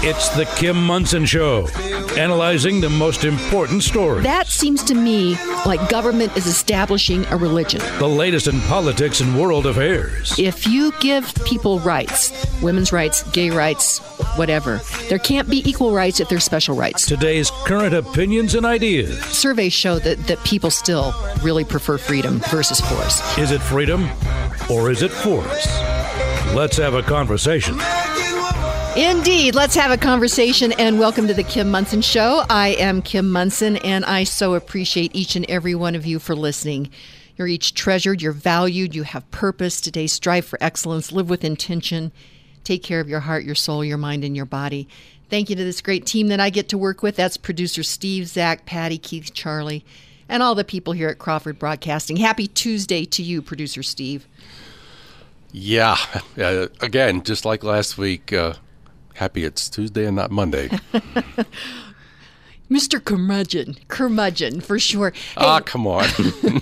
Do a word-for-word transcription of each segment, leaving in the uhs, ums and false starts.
It's the Kim Monson Show, analyzing the most important stories. That seems to me like government is establishing a religion. The latest in politics and world affairs. If you give people rights, women's rights, gay rights, whatever, there can't be equal rights if there's special rights. Today's current opinions and ideas. Surveys show that, that people still really prefer freedom versus force. Is it freedom or is it force? Let's have a conversation. Indeed. Let's have a conversation, and welcome to the Kim Monson Show. I am Kim Monson, and I so appreciate each and every one of you for listening. You're each treasured, you're valued, you have purpose. Today, strive for excellence, live with intention, take care of your heart, your soul, your mind, and your body. Thank you to this great team that I get to work with. That's producer Steve, Zach, Patty, Keith, Charlie, and all the people here at Crawford Broadcasting. Happy Tuesday to you, producer Steve. Yeah. Uh, again, just like last week, uh, happy it's Tuesday and not Monday. Mister Curmudgeon, curmudgeon for sure. Ah, hey, come on.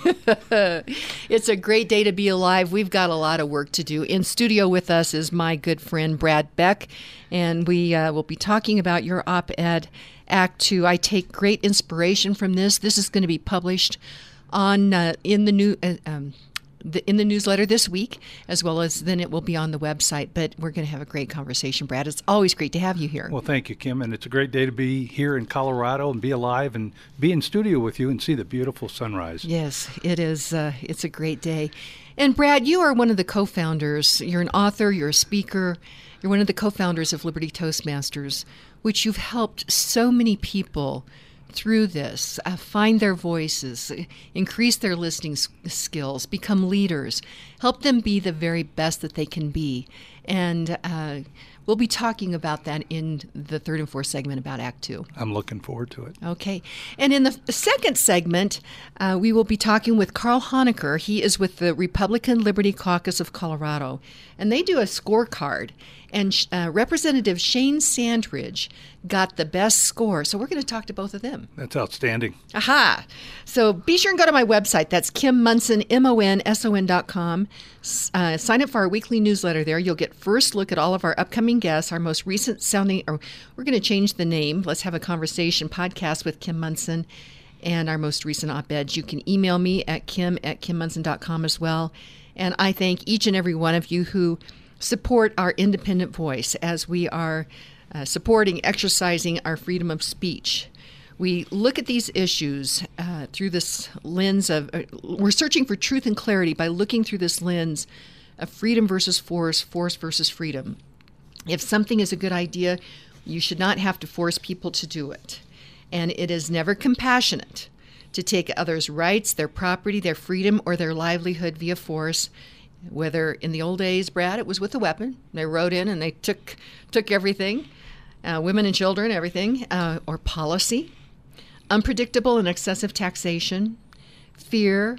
It's a great day to be alive. We've got a lot of work to do. In studio with us is my good friend Brad Beck, and we uh, will be talking about your op-ed, Act Two. I take great inspiration from this. This is going to be published on uh, in the new. Uh, um, The, in the newsletter this week, as well as then it will be on the website. But we're going to have a great conversation, Brad. It's always great to have you here. Well, thank you, Kim. And it's a great day to be here in Colorado and be alive and be in studio with you and see the beautiful sunrise. Yes, it is. Uh, it's a great day. And Brad, you are one of the co-founders. You're an author. You're a speaker. You're one of the co-founders of Liberty Toastmasters, which you've helped so many people through this, uh, find their voices, increase their listening s- skills, become leaders, help them be the very best that they can be. And uh, we'll be talking about that in the third and fourth segment about Act Two. I'm looking forward to it. Okay. And in the f- second segment, uh, we will be talking with Carl Honecker. He is with the Republican Liberty Caucus of Colorado, and they do a scorecard. And uh, Representative Shane Sandridge got the best score. So we're going to talk to both of them. That's outstanding. Aha. So be sure and go to my website. That's Kim Monson, M O N S O N dot com. Uh, sign up for our weekly newsletter there. You'll get first look at all of our upcoming guests, our most recent sounding, or we're going to change the name. Let's have a conversation podcast with Kim Monson and our most recent op-eds. You can email me at kim at kim monson dot com as well. And I thank each and every one of you who support our independent voice as we are uh, supporting, exercising our freedom of speech. We look at these issues uh, through this lens of, uh, we're searching for truth and clarity by looking through this lens of freedom versus force, force versus freedom. If something is a good idea, you should not have to force people to do it. And it is never compassionate to take others' rights, their property, their freedom, or their livelihood via force. Whether in the old days, Brad, it was with a weapon. They rode in and they took took everything, uh, women and children, everything, uh, or policy, unpredictable and excessive taxation, fear,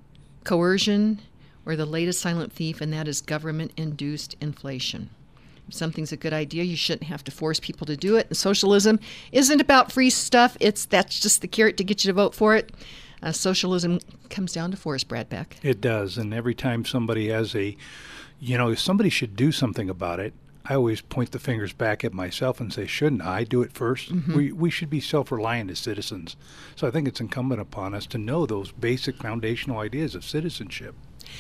coercion, or the latest silent thief, and that is government-induced inflation. If something's a good idea, you shouldn't have to force people to do it. And socialism isn't about free stuff. It's that's just the carrot to get you to vote for it. Uh, socialism comes down to force, Brad Beck. It does. And every time somebody has a, you know, if somebody should do something about it, I always point the fingers back at myself and say, shouldn't I do it first? Mm-hmm. We we should be self-reliant as citizens. So I think it's incumbent upon us to know those basic foundational ideas of citizenship.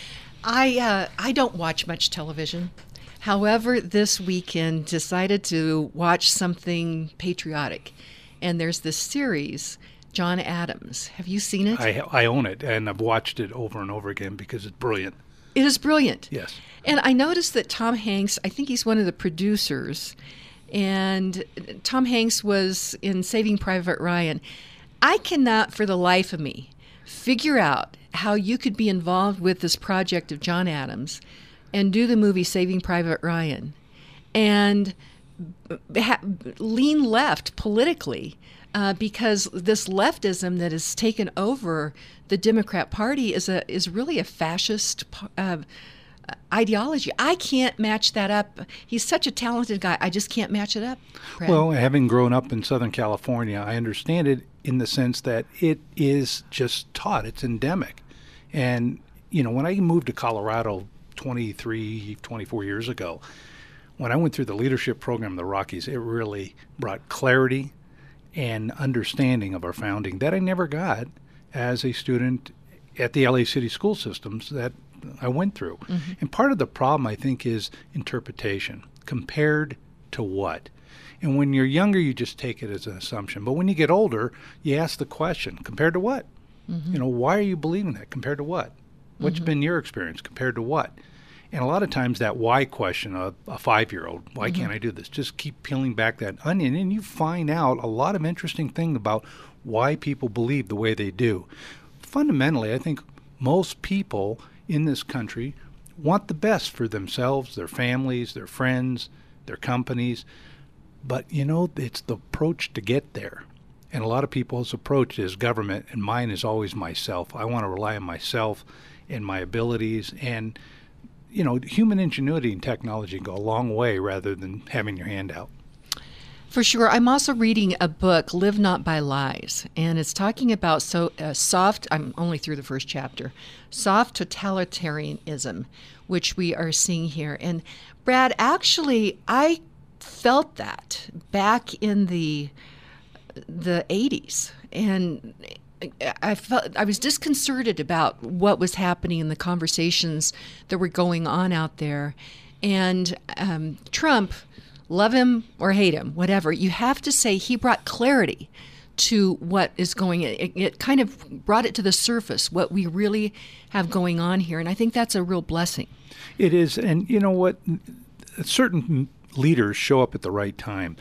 I uh, I don't watch much television. However, this weekend decided to watch something patriotic. And there's this series, John Adams. Have you seen it? I I own it, and I've watched it over and over again because it's brilliant. It is brilliant. Yes. And I noticed that Tom Hanks, I think he's one of the producers, and Tom Hanks was in Saving Private Ryan. I cannot, for the life of me, figure out how you could be involved with this project of John Adams and do the movie Saving Private Ryan and ha- lean left politically. Uh, because this leftism that has taken over the Democrat Party is a is really a fascist uh, ideology. I can't match that up. He's such a talented guy. I just can't match it up. Brad. Well, having grown up in Southern California, I understand it in the sense that it is just taught. It's endemic. And, you know, when I moved to Colorado twenty-three, twenty-four years ago, when I went through the leadership program in the Rockies, it really brought clarity and understanding of our founding that I never got as a student at the L A City school systems that I went through. Mm-hmm. And part of the problem, I think, is interpretation. Compared to what? And when you're younger, you just take it as an assumption. But when you get older, you ask the question, compared to what? Mm-hmm. You know, why are you believing that? Compared to what? What's mm-hmm. been your experience? Compared to what? And a lot of times that why question, a, a five-year-old, why mm-hmm. can't I do this? Just keep peeling back that onion, and you find out a lot of interesting things about why people believe the way they do. Fundamentally, I think most people in this country want the best for themselves, their families, their friends, their companies. But, you know, it's the approach to get there. And a lot of people's approach is government, and mine is always myself. I want to rely on myself and my abilities. And, you know, human ingenuity and technology go a long way rather than having your hand out. For sure. I'm also reading a book, Live Not by Lies, and it's talking about so uh, soft, I'm only through the first chapter, soft totalitarianism, which we are seeing here. And Brad, actually, I felt that back in the the eighties, and I felt I was disconcerted about what was happening in the conversations that were going on out there. And um, Trump, love him or hate him, whatever, you have to say he brought clarity to what is going on. It, it kind of brought it to the surface, what we really have going on here. And I think that's a real blessing. It is. And you know what? Certain leaders show up at the right time.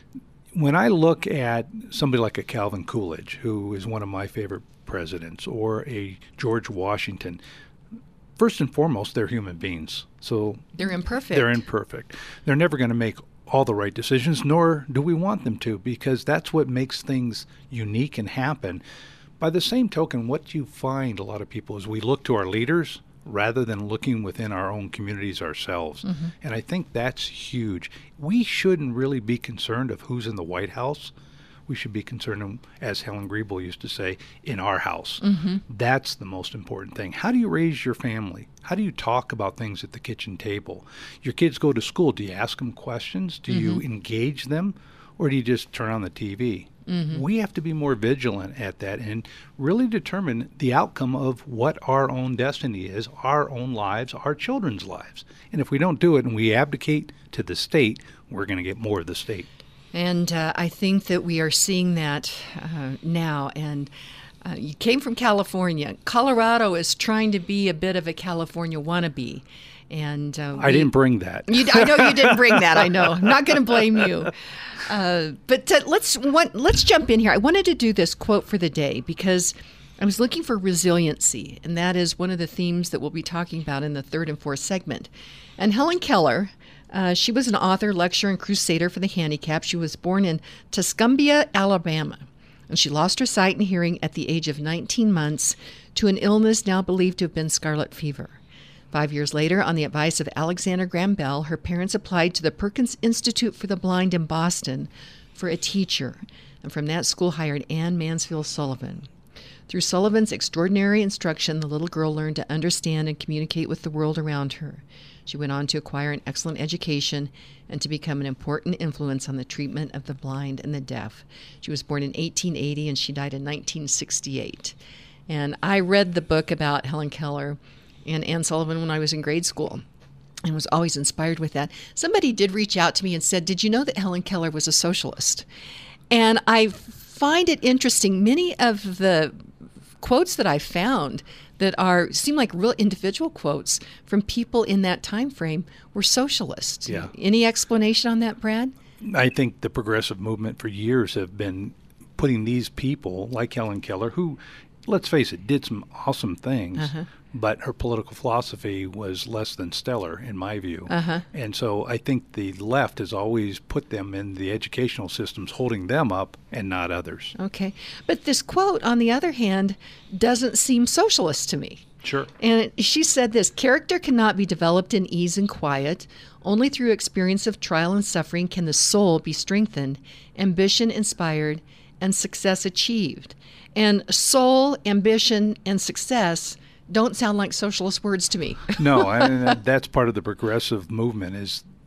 When I look at somebody like a Calvin Coolidge, who is one of my favorite presidents, or a George Washington, first and foremost, they're human beings. So they're imperfect. They're imperfect. They're never going to make all the right decisions, nor do we want them to, because that's what makes things unique and happen. By the same token, what you find a lot of people is we look to our leaders rather than looking within our own communities ourselves. Mm-hmm. And I think that's huge. We shouldn't really be concerned of who's in the White House. We should be concerned, as Helen Griebel used to say, in our house. Mm-hmm. That's the most important thing. How do you raise your family? How do you talk about things at the kitchen table? Your kids go to school. Do you ask them questions? Do mm-hmm. you engage them? Or do you just turn on the T V? Mm-hmm. We have to be more vigilant at that and really determine the outcome of what our own destiny is, our own lives, our children's lives. And if we don't do it and we abdicate to the state, we're going to get more of the state. And uh, I think that we are seeing that uh, now. And uh, you came from California. Colorado is trying to be a bit of a California wannabe. And uh, I we, didn't bring that. You, I know you didn't bring that. I know. I'm not going to blame you. Uh, but uh, let's one, let's jump in here. I wanted to do this quote for the day because I was looking for resiliency, and that is one of the themes that we'll be talking about in the third and fourth segment. And Helen Keller, uh, she was an author, lecturer, and crusader for the handicapped. She was born in Tuscumbia, Alabama, and she lost her sight and hearing at the age of nineteen months to an illness now believed to have been scarlet fever. Five years later, on the advice of Alexander Graham Bell, her parents applied to the Perkins Institute for the Blind in Boston for a teacher, and from that school hired Anne Mansfield Sullivan. Through Sullivan's extraordinary instruction, the little girl learned to understand and communicate with the world around her. She went on to acquire an excellent education and to become an important influence on the treatment of the blind and the deaf. She was born in eighteen eighty and she died in nineteen sixty-eight. And I read the book about Helen Keller and Anne Sullivan when I was in grade school and was always inspired with that. Somebody did reach out to me and said, did you know that Helen Keller was a socialist? And I find it interesting. Many of the quotes that I found that are seem like real individual quotes from people in that time frame were socialists. Yeah. Any explanation on that, Brad? I think the progressive movement for years have been putting these people like Helen Keller, who, let's face it, did some awesome things, uh-huh. but her political philosophy was less than stellar, in my view. Uh-huh. And so I think the left has always put them in the educational systems, holding them up and not others. Okay. But this quote, on the other hand, doesn't seem socialist to me. Sure. And she said this, character cannot be developed in ease and quiet. Only through experience of trial and suffering can the soul be strengthened, ambition inspired, and success achieved. And soul, ambition, and success don't sound like socialist words to me. No, and that's part of the progressive movement is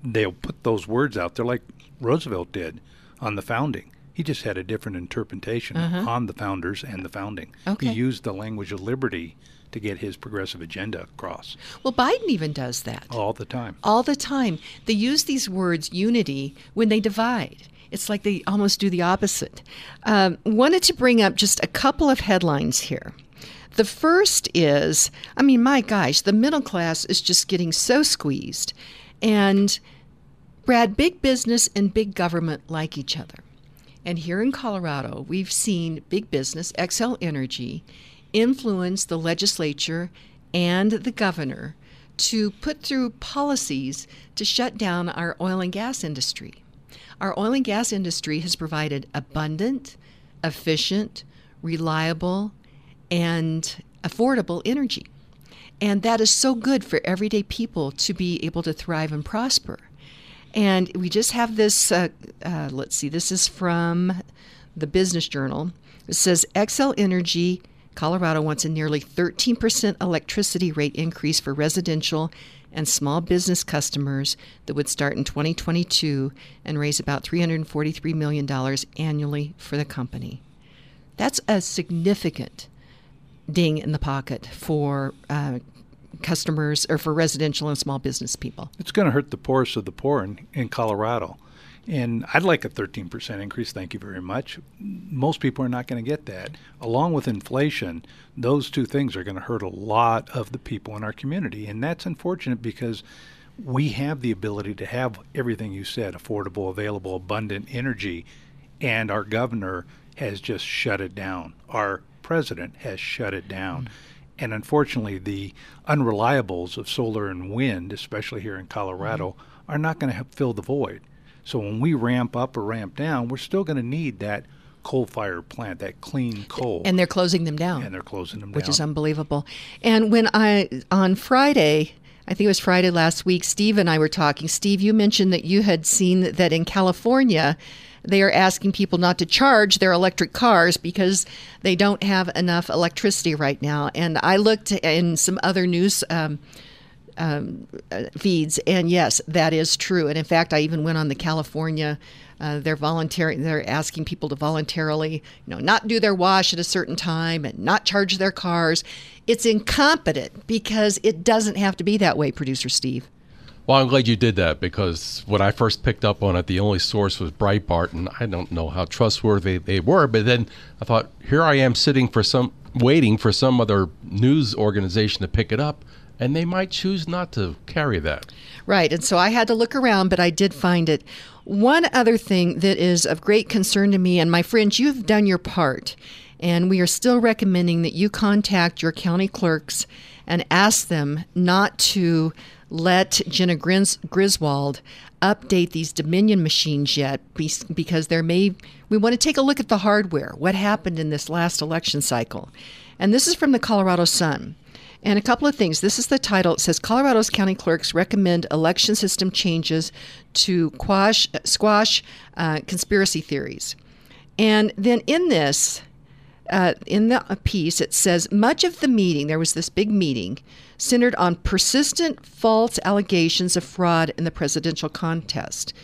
they'll put those words out there like Roosevelt did on the founding. He just had a different interpretation uh-huh. on the founders and the founding. Okay. He used the language of liberty to get his progressive agenda across. Well, Biden even does that. All the time. All the time. They use these words, unity, when they divide. It's like they almost do the opposite. Um, wanted to bring up just a couple of headlines here. The first is, I mean, my gosh, the middle class is just getting so squeezed. And, Brad, big business and big government like each other. And here in Colorado, we've seen big business, Xcel Energy, influence the legislature and the governor to put through policies to shut down our oil and gas industry. Our oil and gas industry has provided abundant, efficient, reliable, and affordable energy. And that is so good for everyday people to be able to thrive and prosper. And we just have this, uh, uh, let's see, this is from the Business Journal. It says, Xcel Energy, Colorado wants a nearly thirteen percent electricity rate increase for residential and small business customers that would start in twenty twenty-two and raise about three hundred forty-three million dollars annually for the company. That's a significant ding in the pocket for uh, customers or for residential and small business people. It's going to hurt the poorest of the poor in, in Colorado. And I'd like a thirteen percent increase, thank you very much. Most people are not going to get that. Along with inflation, those two things are going to hurt a lot of the people in our community. And that's unfortunate because we have the ability to have everything you said, affordable, available, abundant energy, and our governor has just shut it down. Our president has shut it down. Mm-hmm. And unfortunately, the unreliables of solar and wind, especially here in Colorado, mm-hmm. are not going to fill the void. So when we ramp up or ramp down, we're still going to need that coal-fired plant, that clean coal. And they're closing them down. And they're closing them which down. Which is unbelievable. And when I, on Friday, I think it was Friday last week, Steve and I were talking. Steve, you mentioned that you had seen that in California, they are asking people not to charge their electric cars because they don't have enough electricity right now. And I looked in some other news um, um, uh, feeds, and yes, that is true. And in fact, I even went on the California. Uh, they're volunteering. They're asking people to voluntarily, you know, not do their wash at a certain time and not charge their cars. It's incompetent because it doesn't have to be that way, Producer Steve. Well, I'm glad you did that because when I first picked up on it, the only source was Breitbart, and I don't know how trustworthy they were. But then I thought, here I am sitting for some, waiting for some other news organization to pick it up, and they might choose not to carry that. Right, and so I had to look around, but I did find it. One other thing that is of great concern to me, and my friends, you've done your part, and we are still recommending that you contact your county clerks and ask them not to let Jenna Gris- Griswold update these Dominion machines yet, because there may, we want to take a look at the hardware, what happened in this last election cycle. And this is from the Colorado Sun. And a couple of things. This is the title. It says, Colorado's county clerks recommend election system changes to quash, squash uh, conspiracy theories. And then in this, uh, in the piece, it says, much of the meeting, there was this big meeting, centered on persistent false allegations of fraud in the presidential contest.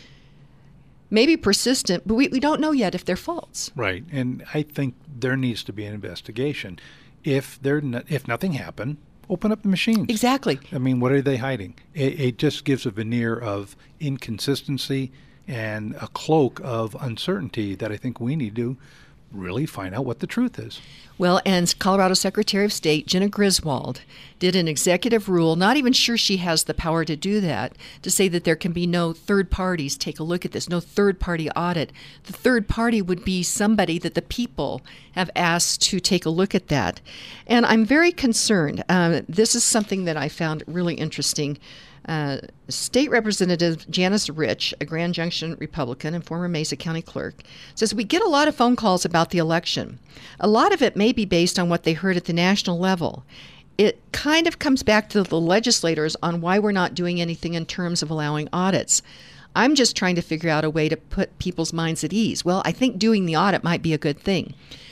Maybe persistent, but we, we don't know yet if they're false. Right. And I think there needs to be an investigation. If there, no, if nothing happened, open up the machines. Exactly. I mean, what are they hiding? It, it just gives a veneer of inconsistency and a cloak of uncertainty that I think we need to really find out what the truth is. Well, and Colorado Secretary of State Jenna Griswold did an executive rule, not even sure she has the power to do that, to say that there can be no third parties take a look at this, no third-party audit. The third party would be somebody that the people have asked to take a look at that. And I'm very concerned. Um, this is something that I found really interesting. Uh, State Representative Janice Rich, a Grand Junction Republican and former Mesa County clerk, says we get a lot of phone calls about the election. A lot of it may be based on what they heard at the national level. It kind of comes back to the legislators on why we're not doing anything in terms of allowing audits. I'm just trying to figure out a way to put people's minds at ease. Well, I think doing the audit might be a good thing.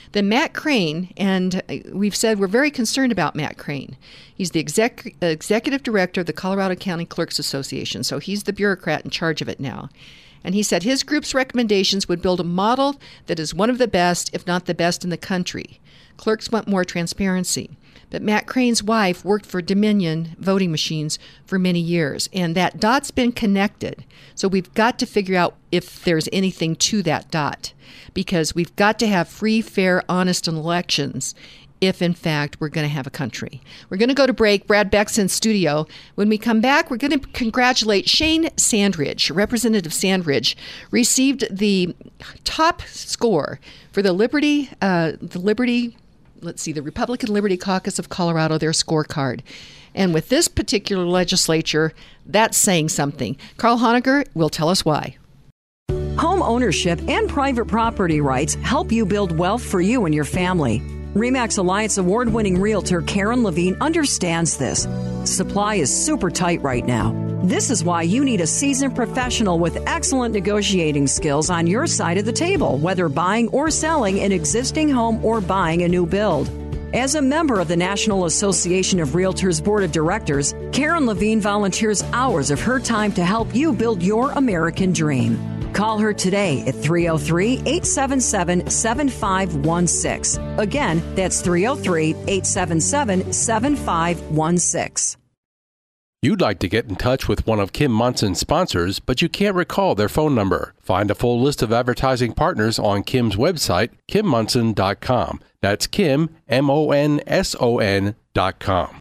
Then Matt Crane, and we've said we're very concerned about Matt Crane. He's the exec- executive director of the Colorado County Clerks Association, so he's the bureaucrat in charge of it now. And he said his group's recommendations would build a model that is one of the best, if not the best, in the country. Clerks want more transparency. But Matt Crane's wife worked for Dominion voting machines for many years, and that dot's been connected. So we've got to figure out if there's anything to that dot, because we've got to have free, fair, honest elections if, in fact, we're going to have a country. We're going to go to break. Brad Beck's in studio. When we come back, we're going to congratulate Shane Sandridge. Representative Sandridge received the top score for the Liberty, uh, the Liberty, let's see, the Republican Liberty Caucus of Colorado, their scorecard. And with this particular legislature, that's saying something. Carl Honegger will tell us why. Home ownership and private property rights help you build wealth for you and your family. RE/MAX Alliance award-winning realtor Karen Levine understands this. Supply is super tight right now. This is why you need a seasoned professional with excellent negotiating skills on your side of the table, whether buying or selling an existing home or buying a new build. As a member of the National Association of Realtors Board of Directors, Karen Levine volunteers hours of her time to help you build your American dream. Call her today at three oh three, eight seven seven, seven five one six. Again, that's three oh three, eight seven seven, seven five one six. You'd like to get in touch with one of Kim Monson's sponsors, but you can't recall their phone number. Find a full list of advertising partners on Kim's website, kim monson dot com. That's Kim, M O N S O N dot com.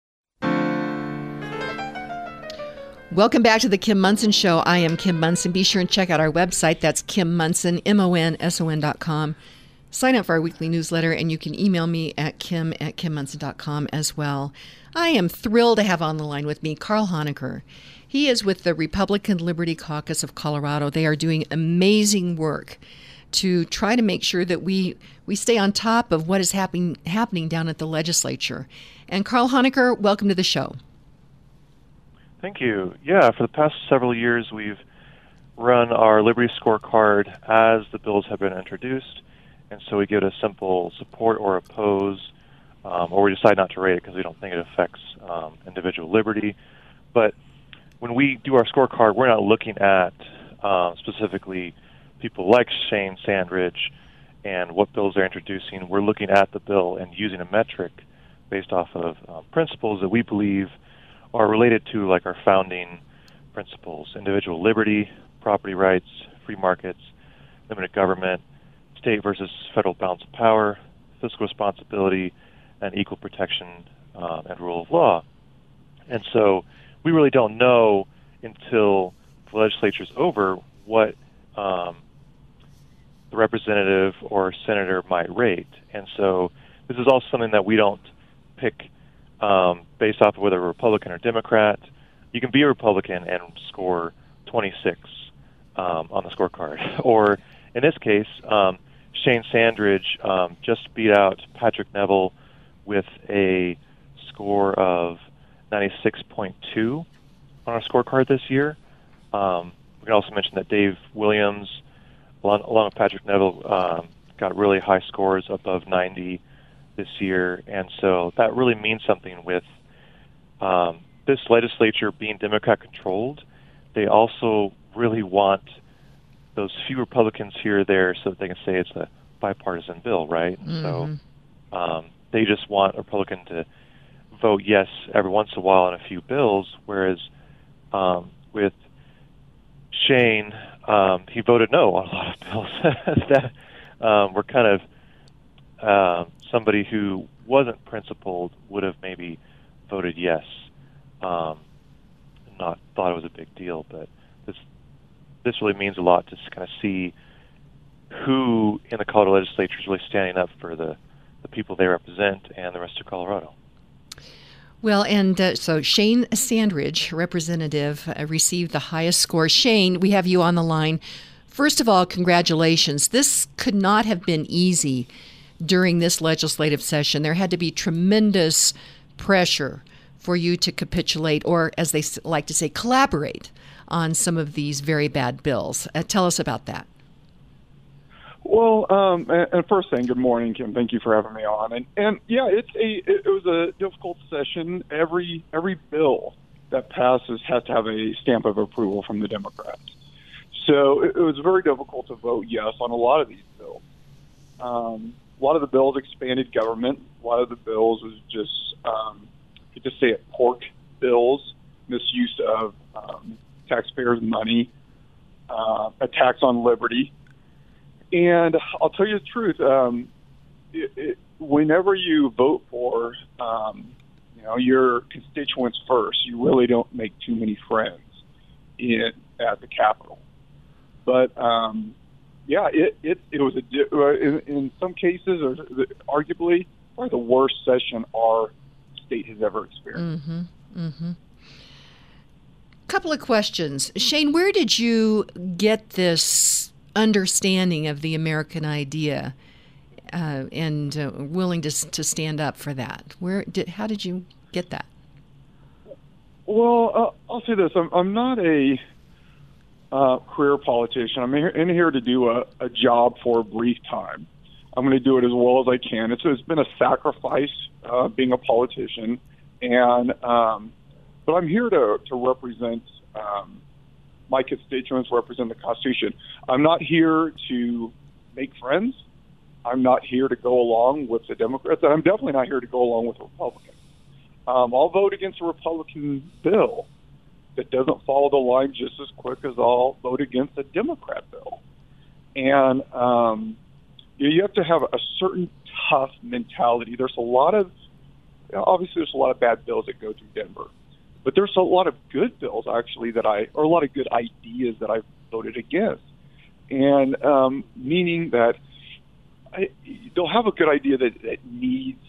Welcome back to the Kim Monson Show. I am Kim Monson. Be sure and check out our website. That's Kim Monson, M O N S O N dot com. Sign up for our weekly newsletter, and you can email me at kim at kim monson dot com as well. I am thrilled to have on the line with me Carl Honegger. He is with the Republican Liberty Caucus of Colorado. They are doing amazing work to try to make sure that we, we stay on top of what is happen, happening down at the legislature. And Carl Honegger, welcome to the show. Thank you. Yeah, for the past several years, we've run our Liberty Scorecard as the bills have been introduced, and so we give it a simple support or oppose, um, or we decide not to rate it because we don't think it affects um, individual liberty. But when we do our scorecard, we're not looking at um, specifically people like Shane Sandridge and what bills they're introducing. We're looking at the bill and using a metric based off of uh, principles that we believe are related to like our founding principles: individual liberty, property rights, free markets, limited government, state versus federal balance of power, fiscal responsibility, and equal protection uh, and rule of law. And so we really don't know until the legislature's over what um, the representative or senator might rate. And so this is also something that we don't pick Um, based off of whether a Republican or Democrat. You can be a Republican and score twenty-six um, on the scorecard. Or in this case, um, Shane Sandridge um, just beat out Patrick Neville with a score of ninety-six point two on our scorecard this year. Um, we can also mention that Dave Williams, along, along with Patrick Neville, um, got really high scores above ninety this year, and so that really means something with um, this legislature being Democrat-controlled. They also really want those few Republicans here or there so that they can say it's a bipartisan bill, right? Mm-hmm. So um, they just want a Republican to vote yes every once in a while on a few bills, whereas um, with Shane, um, he voted no on a lot of bills that um, were kind of uh, somebody who wasn't principled would have maybe voted yes, um, and not thought it was a big deal. But this this really means a lot to kind of see who in the Colorado legislature is really standing up for the, the people they represent and the rest of Colorado. Well, and uh, so Shane Sandridge, representative, uh, received the highest score. Shane, we have you on the line. First of all, congratulations. This could not have been easy during this legislative session. There had to be tremendous pressure for you to capitulate, or as they like to say, collaborate on some of these very bad bills. Uh, tell us about that. Well, um, and, and first thing, good morning, Kim. Thank you for having me on. And and yeah, it's a it, it was a difficult session. Every every bill that passes has to have a stamp of approval from the Democrats. So it, it was very difficult to vote yes on a lot of these bills. Um, a lot of the bills expanded government. A lot of the bills was just, um, you could just say it, pork bills, misuse of um, taxpayers' money, uh, attacks on liberty. And I'll tell you the truth, um, it, it, whenever you vote for, um, you know, your constituents first, you really don't make too many friends in at the Capitol. But um, yeah, it, it it was a in, in some cases, or arguably, probably the worst session our state has ever experienced. Mm-hmm. Mm-hmm. Couple of questions, Shane. Where did you get this understanding of the American idea uh, and uh, willing to to stand up for that? Where did how did you get that? Well, uh, I'll say this: I'm, I'm not a uh, career politician. I'm here, in here to do a, a job for a brief time. I'm going to do it as well as I can. It's, it's been a sacrifice uh, being a politician, and um, but I'm here to to represent um, my constituents, represent the Constitution. I'm not here to make friends. I'm not here to go along with the Democrats, and I'm definitely not here to go along with the Republicans. Um, I'll vote against a Republican bill that doesn't follow the line just as quick as I'll vote against a Democrat bill. And um, you, you have to have a certain tough mentality. There's a lot of, obviously there's a lot of bad bills that go through Denver, but there's a lot of good bills actually that I, or a lot of good ideas that I've voted against. And um, meaning that I, they'll have a good idea that, that needs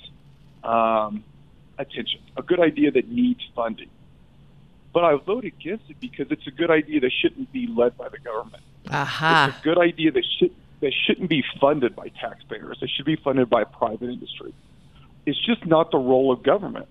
um, attention, a good idea that needs funding. But I vote against it because it's a good idea that shouldn't be led by the government. Aha. It's a good idea that should that shouldn't be funded by taxpayers. It should be funded by private industry. It's just not the role of government.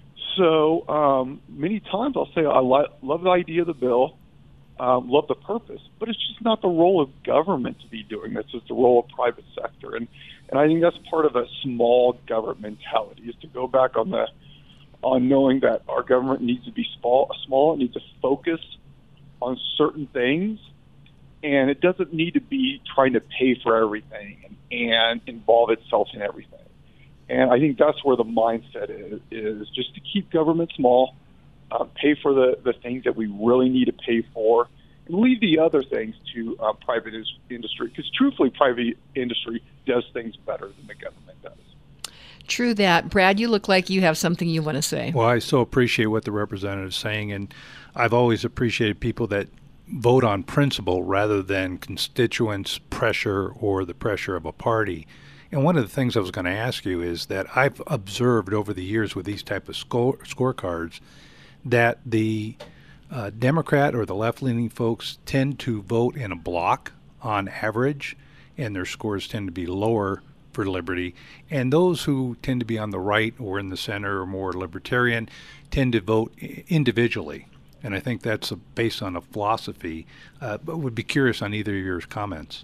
So um, many times I'll say I li- love the idea of the bill, um, love the purpose, but it's just not the role of government to be doing this. It's the role of private sector. And, and I think that's part of a small government mentality, is to go back on the on knowing that our government needs to be small, small, it needs to focus on certain things, and it doesn't need to be trying to pay for everything and, and involve itself in everything. And I think that's where the mindset is, is just to keep government small, uh, pay for the, the things that we really need to pay for, and leave the other things to uh, private is- industry, because truthfully, private industry does things better than the government does. True that. Brad, you look like you have something you want to say. Well, I so appreciate what the representative is saying, and I've always appreciated people that vote on principle rather than constituents' pressure or the pressure of a party. And one of the things I was going to ask you is that I've observed over the years with these type of score, scorecards that the uh, Democrat or the left-leaning folks tend to vote in a block on average, and their scores tend to be lower for liberty, and those who tend to be on the right or in the center or more libertarian tend to vote individually. And I think that's a, based on a philosophy, uh, but would be curious on either of your comments.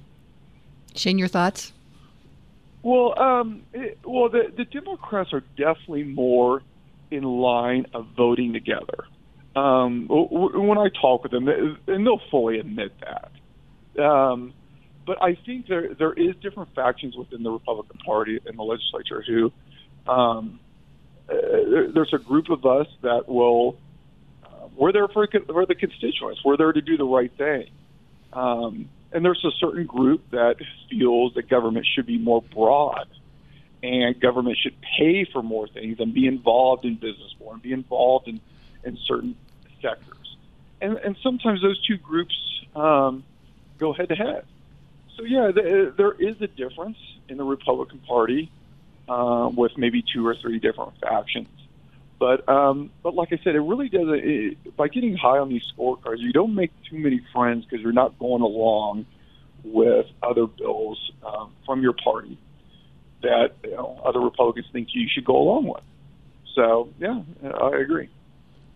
Shane, your thoughts? Well, um, it, well, the, the Democrats are definitely more in line of voting together. Um, w- when I talk with them, and they'll fully admit that. Um, But I think there there is different factions within the Republican Party in the legislature who, um, uh, there's a group of us that will, uh, we're there for, for the constituents. We're there to do the right thing. Um, and there's a certain group that feels that government should be more broad, and government should pay for more things and be involved in business more and be involved in, in certain sectors. And, and sometimes those two groups um, go head to head. So, yeah, th- there is a difference in the Republican Party uh, with maybe two or three different factions. But, um, but like I said, it really doesn't it, – by getting high on these scorecards, you don't make too many friends because you're not going along with other bills um, from your party that, you know, other Republicans think you should go along with. So, yeah, I agree.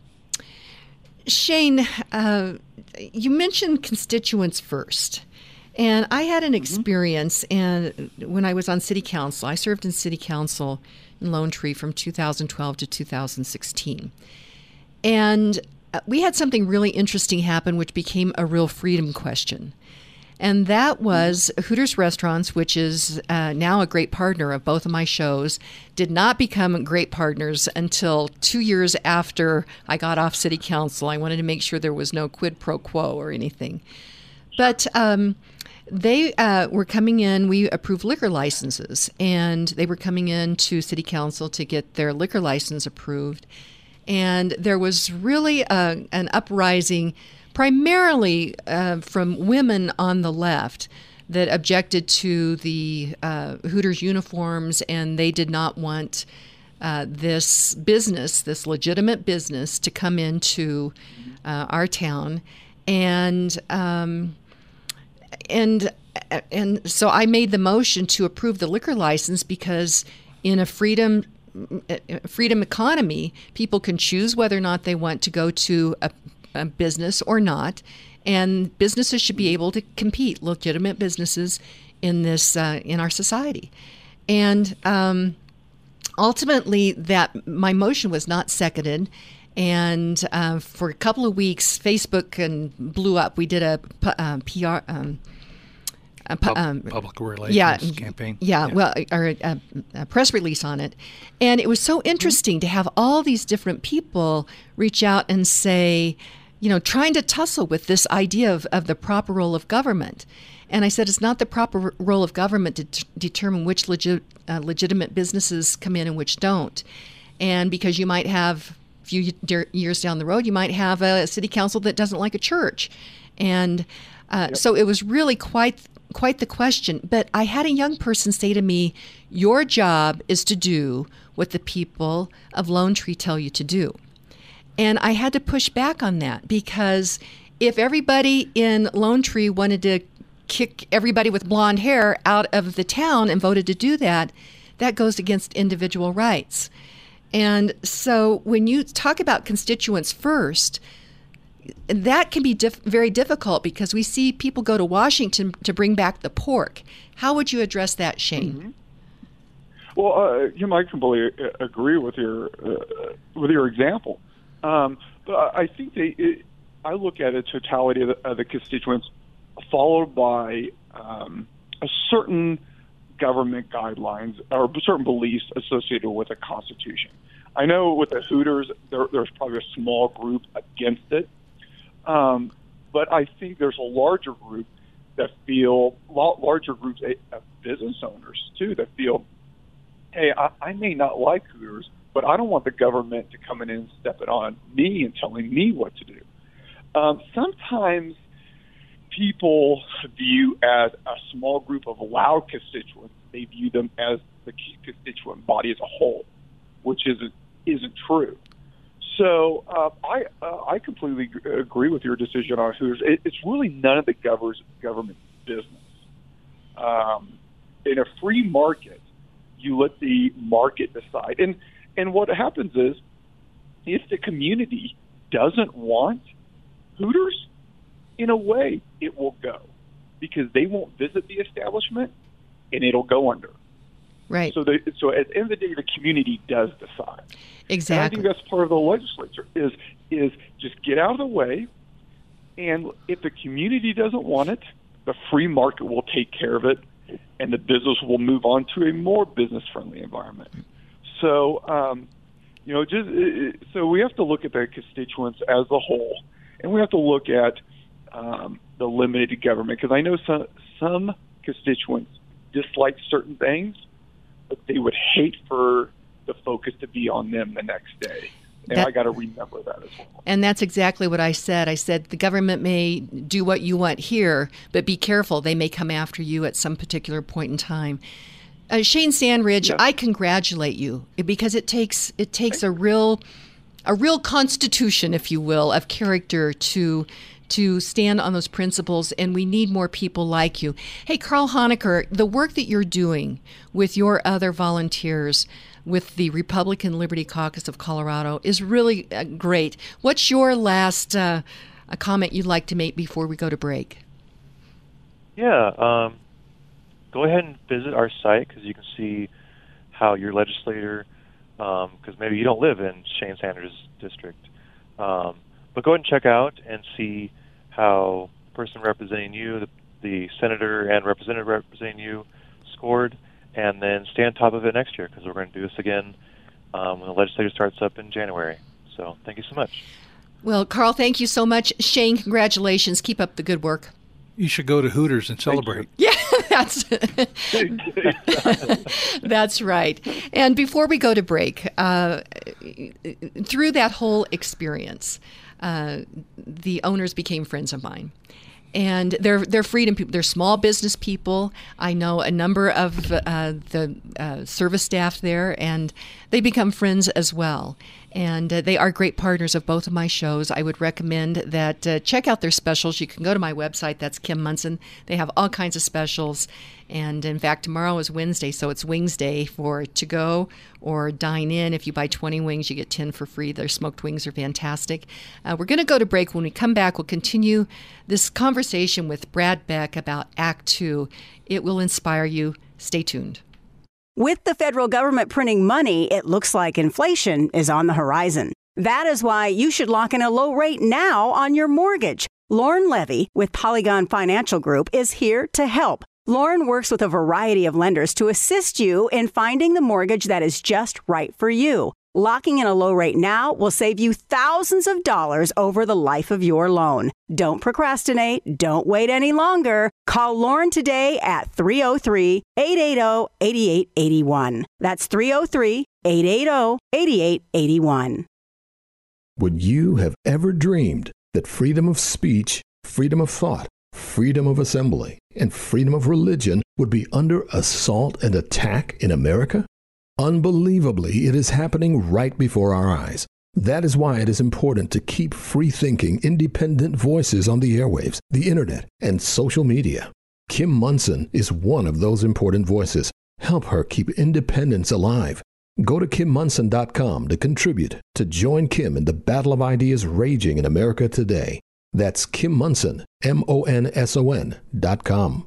Shane, uh, you mentioned constituents first. And I had an experience, and when I was on city council, I served in city council in Lone Tree from two thousand twelve to two thousand sixteen. And we had something really interesting happen, which became a real freedom question. And that was Hooters Restaurants, which is uh, now a great partner of both of my shows, did not become great partners until two years after I got off city council. I wanted to make sure there was no quid pro quo or anything. But um, they uh, were coming in, we approved liquor licenses, and they were coming in to city council to get their liquor license approved. And there was really a, an uprising primarily uh, from women on the left that objected to the uh, Hooters uniforms, and they did not want uh, this business, this legitimate business, to come into uh, our town. And um, and and so I made the motion to approve the liquor license because in a freedom freedom economy, people can choose whether or not they want to go to a a business or not, and businesses should be able to compete, legitimate businesses in this uh, in our society. And um, ultimately, that my motion was not seconded, and uh, for a couple of weeks, Facebook and blew up. We did a uh, P R. Um, A, pu- um, public relations yeah, campaign. Yeah, yeah, well, or a, a press release on it. And it was so interesting to have all these different people reach out and say, you know, trying to tussle with this idea of, of the proper role of government. And I said, it's not the proper role of government to t- determine which legit, uh, legitimate businesses come in and which don't. And because you might have, a few years down the road, you might have a city council that doesn't like a church. And uh, yep. so it was really quite quite the question. But I had a young person say to me, your job is to do what the people of Lone Tree tell you to do. And I had to push back on that, because if everybody in Lone Tree wanted to kick everybody with blonde hair out of the town and voted to do that, that goes against individual rights. And so when you talk about constituents first, that can be diff- very difficult, because we see people go to Washington to bring back the pork. How would you address that, Shane? Mm-hmm. Well, uh, you know, I completely agree with your uh, with your example, um, but I think they. It, I look at a totality of the, of the constituents, followed by um, a certain government guidelines or certain beliefs associated with the Constitution. I know with the Hooters, there, there's probably a small group against it. Um, but I think there's a larger group that feel, larger groups of business owners, too, that feel, hey, I, I may not like Hooters, but I don't want the government to come in and step it on me and telling me what to do. Um, sometimes people view as a small group of loud constituents, they view them as the constituent body as a whole, which isn't, isn't true. So uh, I uh, I completely agree with your decision on Hooters. It, it's really none of the government's business. Um, in a free market, you let the market decide. And and what happens is, if the community doesn't want Hooters, in a way, it will go, because they won't visit the establishment, and it'll go under. Right. So, they, so at the end of the day, the community does decide. Exactly. And I think that's part of the legislature is is just get out of the way, and if the community doesn't want it, the free market will take care of it, and the business will move on to a more business-friendly environment. So, um, you know, just so we have to look at the constituents as a whole, and we have to look at um, the limited government, because I know some some constituents dislike certain things, but they would hate for the focus to be on them the next day. And that, I got to remember that as well. And that's exactly what I said. I said the government may do what you want here, but be careful. They may come after you at some particular point in time. Uh, Shane Sandridge, yeah. I congratulate you, because it takes it takes a real a real constitution, if you will, of character to to stand on those principles, and we need more people like you. Hey, Carl Honecker, the work that you're doing with your other volunteers with the Republican Liberty Caucus of Colorado is really uh, great. What's your last uh, a comment you'd like to make before we go to break? Yeah, um, go ahead and visit our site because you can see how your legislator, because um, maybe you don't live in Shane Sanders' district, um, but go ahead and check out and see how the person representing you, the, the senator and representative representing you, scored, and then stay on top of it next year because we're going to do this again um, when the legislature starts up in January. So thank you so much. Well, Carl, thank you so much. Shane, congratulations. Keep up the good work. You should go to Hooters and celebrate. Yeah, that's that's right. And before we go to break, uh, through that whole experience, uh, the owners became friends of mine. And they're they're freedom people. They're small business people. I know a number of uh, the uh, service staff there, and they become friends as well. And uh, they are great partners of both of my shows. I would recommend that uh, check out their specials. You can go to my website. That's Kim Monson. They have all kinds of specials. And in fact, tomorrow is Wednesday, so it's Wings Day for to go or dine in. If you buy twenty wings, you get ten for free. Their smoked wings are fantastic. Uh, we're going to go to break. When we come back, we'll continue this conversation with Brad Beck about Act Two. It will inspire you. Stay tuned. With the federal government printing money, it looks like inflation is on the horizon. That is why you should lock in a low rate now on your mortgage. Lauren Levy with Polygon Financial Group is here to help. Lauren works with a variety of lenders to assist you in finding the mortgage that is just right for you. Locking in a low rate now will save you thousands of dollars over the life of your loan. Don't procrastinate. Don't wait any longer. Call Lauren today at three oh three, eight eight oh, eight eight eight one. That's three oh three, eight eight oh, eight eight eight one. Would you have ever dreamed that freedom of speech, freedom of thought, freedom of assembly, and freedom of religion would be under assault and attack in America? Unbelievably, it is happening right before our eyes. That is why it is important to keep free-thinking, independent voices on the airwaves, the internet, and social media. Kim Monson is one of those important voices. Help her keep independence alive. Go to kim monson dot com to contribute, to join Kim in the battle of ideas raging in America today. That's Kim Monson, M O N S O N dot com.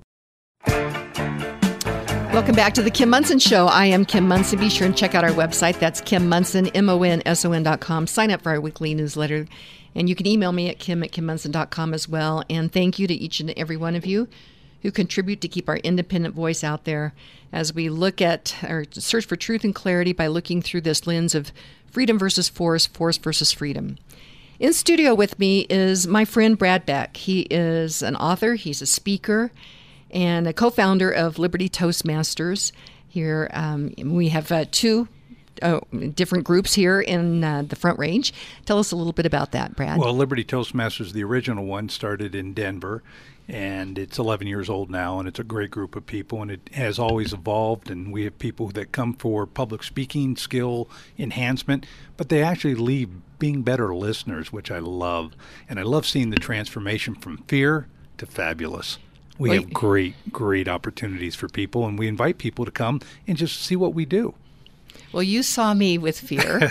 Welcome back to the Kim Monson Show. I am Kim Monson. Be sure and check out our website. That's Kim Monson, M O N S O N dot com. Sign up for our weekly newsletter. And you can email me at kim at kim monson dot com as well. And thank you to each and every one of you who contribute to keep our independent voice out there as we look at or search for truth and clarity by looking through this lens of freedom versus force, force versus freedom. In studio with me is my friend Brad Beck. He is an author, he's a speaker, and a co-founder of Liberty Toastmasters. Here um, we have uh, two uh, different groups here in uh, the Front Range. Tell us a little bit about that, Brad. Well, Liberty Toastmasters, the original one, started in Denver, and it's eleven years old now, and it's a great group of people, and it has always evolved, and we have people that come for public speaking skill enhancement, but they actually leave being better listeners, which I love. And I love seeing the transformation from fear to fabulous. We well, have great, great opportunities for people, and we invite people to come and just see what we do. Well, you saw me with fear.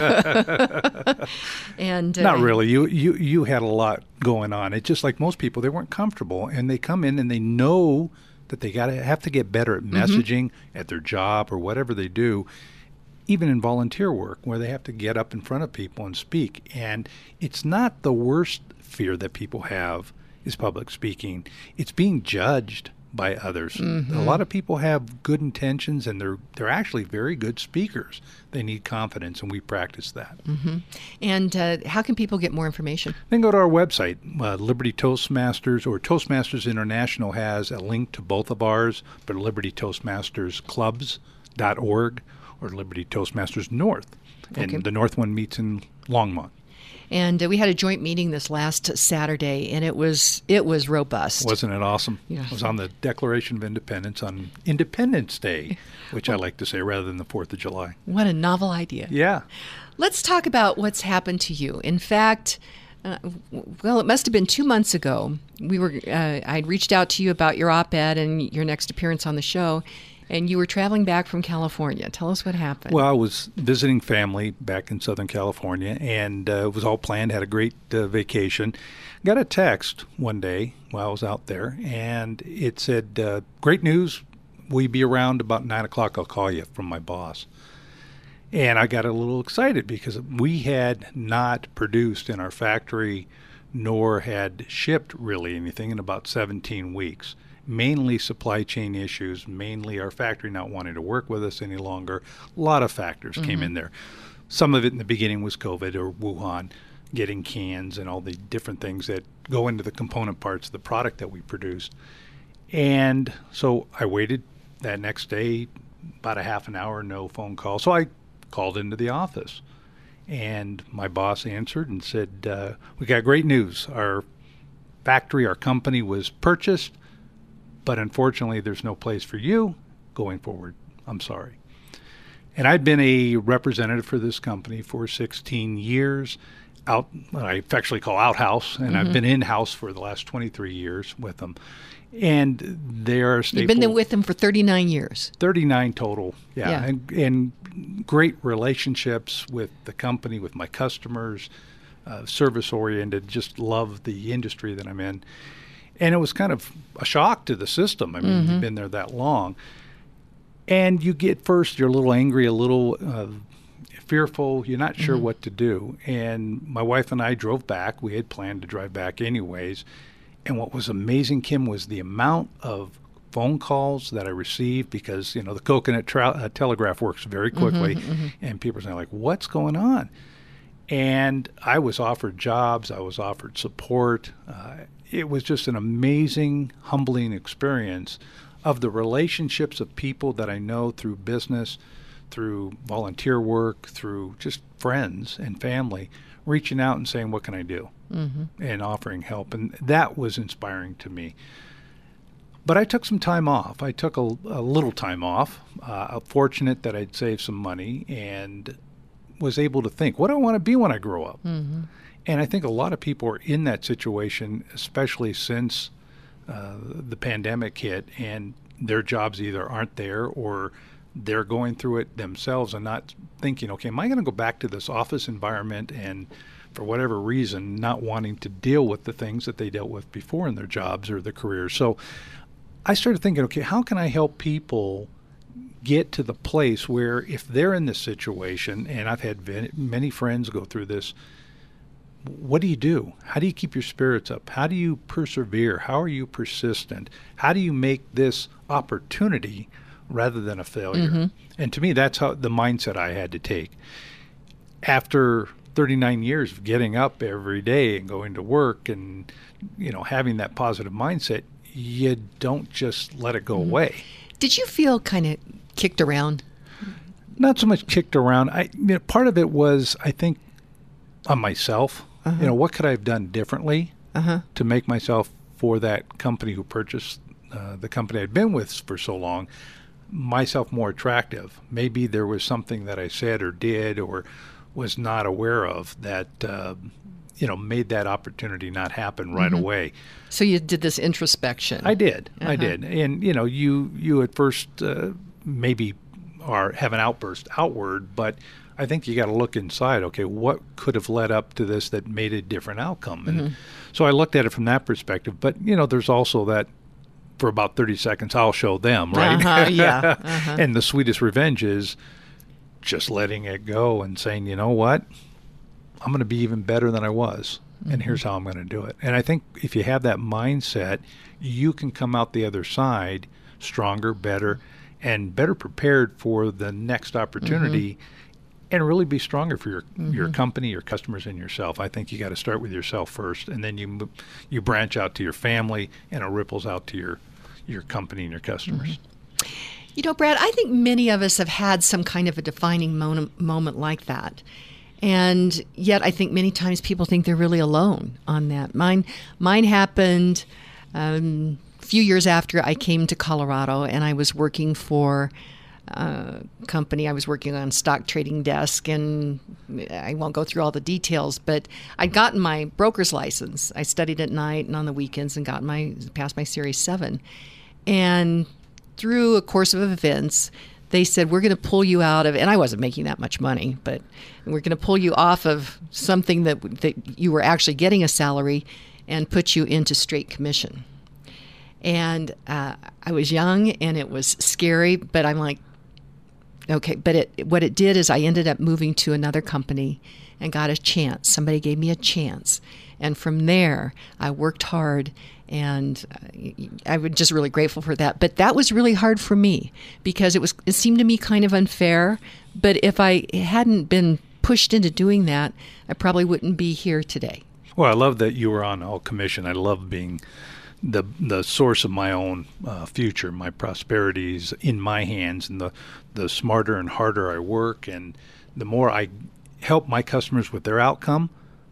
and uh, Not really. You, you you had a lot going on. It's just like most people, they weren't comfortable, and they come in and they know that they got to have to get better at messaging mm-hmm. at their job or whatever they do, even in volunteer work where they have to get up in front of people and speak. And it's not the worst fear that people have is public speaking. It's being judged by others. Mm-hmm. A lot of people have good intentions, and they're they're actually very good speakers. They need confidence, and we practice that. Mm-hmm. And uh, how can people get more information? Then go to our website, uh, Liberty Toastmasters, or Toastmasters International has a link to both of ours, but Liberty Toastmasters Clubs dot org or Liberty Toastmasters North. And okay. the North one meets in Longmont. And uh, we had a joint meeting this last Saturday, and it was it was robust. Wasn't it awesome? Yeah. It was on the Declaration of Independence on Independence Day, which well, I like to say rather than the fourth of July. What a novel idea. Yeah. Let's talk about what's happened to you. In fact, uh, well, it must have been two months ago. We were uh, I'd reached out to you about your op-ed and your next appearance on the show, And you were traveling back from California. Tell us what happened. Well, I was visiting family back in Southern California, and uh, it was all planned, had a great uh, vacation. Got a text one day while I was out there, and it said, uh, great news, will you be around about nine o'clock? I'll call you, from my boss. And I got a little excited because we had not produced in our factory nor had shipped really anything in about seventeen weeks. Mainly supply chain issues, mainly our factory not wanting to work with us any longer. A lot of factors mm-hmm. came in there. Some of it in the beginning was COVID or Wuhan, getting cans and all the different things that go into the component parts of the product that we produced. And so I waited that next day, about a half an hour, no phone call. So I called into the office, and my boss answered and said, uh, we got great news. Our factory, our company was purchased, but unfortunately there's no place for you going forward. I'm sorry. And I'd been a representative for this company for sixteen years, out, what I affectionately call outhouse, and mm-hmm. I've been in-house for the last twenty-three years with them. And they're a staple. You've been there with them for thirty-nine years. thirty-nine total, yeah. yeah. And, and great relationships with the company, with my customers, uh, service-oriented, just love the industry that I'm in. And it was kind of a shock to the system. I mean, mm-hmm. you've been there that long. And you get first, you're a little angry, a little uh, fearful. You're not sure mm-hmm. what to do. And my wife and I drove back. We had planned to drive back anyways. And what was amazing, Kim, was the amount of phone calls that I received because, you know, the coconut tra- uh, telegraph works very quickly. Mm-hmm, mm-hmm. And people are saying, like, what's going on? And I was offered jobs. I was offered support. Uh, it was just an amazing, humbling experience of the relationships of people that I know through business, through volunteer work, through just friends and family, reaching out and saying, what can I do? Mm-hmm. And offering help. And that was inspiring to me. But I took some time off. I took a, a little time off. Uh, I'm fortunate that I'd saved some money and was able to think, what do I want to be when I grow up? Mm-hmm. And I think a lot of people are in that situation, especially since uh, the pandemic hit, and their jobs either aren't there or they're going through it themselves and not thinking, okay, am I going to go back to this office environment and for whatever reason not wanting to deal with the things that they dealt with before in their jobs or their careers. So I started thinking, okay, how can I help people get to the place where if they're in this situation, and I've had many friends go through this, what do you do? How do you keep your spirits up? How do you persevere? How are you persistent? How do you make this opportunity rather than a failure? Mm-hmm. And to me, that's how the mindset I had to take. After thirty-nine years of getting up every day and going to work and, you know, having that positive mindset, you don't just let it go mm-hmm. away. Did you feel kind of kicked around? Not so much kicked around. I you know, part of it was, I think, on myself. Uh-huh. You know, what could I have done differently uh-huh. to make myself, for that company who purchased uh, the company I'd been with for so long, myself more attractive? Maybe there was something that I said or did or was not aware of that, uh, you know, made that opportunity not happen right mm-hmm. away. So you did this introspection. I did. Uh-huh. I did. And, you know, you, you at first uh, maybe are have an outburst outward, but I think you got to look inside. Okay, what could have led up to this that made a different outcome? And mm-hmm. so I looked at it from that perspective. But, you know, there's also that for about thirty seconds, I'll show them, right? Uh-huh, yeah. Uh-huh. And the sweetest revenge is just letting it go and saying, you know what? I'm going to be even better than I was. Mm-hmm. And here's how I'm going to do it. And I think if you have that mindset, you can come out the other side stronger, better, and better prepared for the next opportunity. Mm-hmm. And really be stronger for your mm-hmm. your company, your customers, and yourself. I think you got to start with yourself first, and then you you branch out to your family, and it ripples out to your your company and your customers. Mm-hmm. You know, Brad, I think many of us have had some kind of a defining moment, moment like that. And yet I think many times people think they're really alone on that. Mine, mine happened um, a few years after I came to Colorado, and I was working for Uh, company. I was working on a stock trading desk, and I won't go through all the details, but I'd gotten my broker's license. I studied at night and on the weekends and got my passed my Series seven. And through a course of events, they said, we're going to pull you out of, and I wasn't making that much money, but we're going to pull you off of something that, that you were actually getting a salary and put you into straight commission. And uh, I was young and it was scary, but I'm like, okay. But it, what it did is I ended up moving to another company and got a chance. Somebody gave me a chance. And from there, I worked hard. And I was just really grateful for that. But that was really hard for me because it was it seemed to me kind of unfair. But if I hadn't been pushed into doing that, I probably wouldn't be here today. Well, I love that you were on all commission. I love being the the source of my own uh, future. My prosperity is in my hands, and the, the smarter and harder I work and the more I help my customers with their outcome,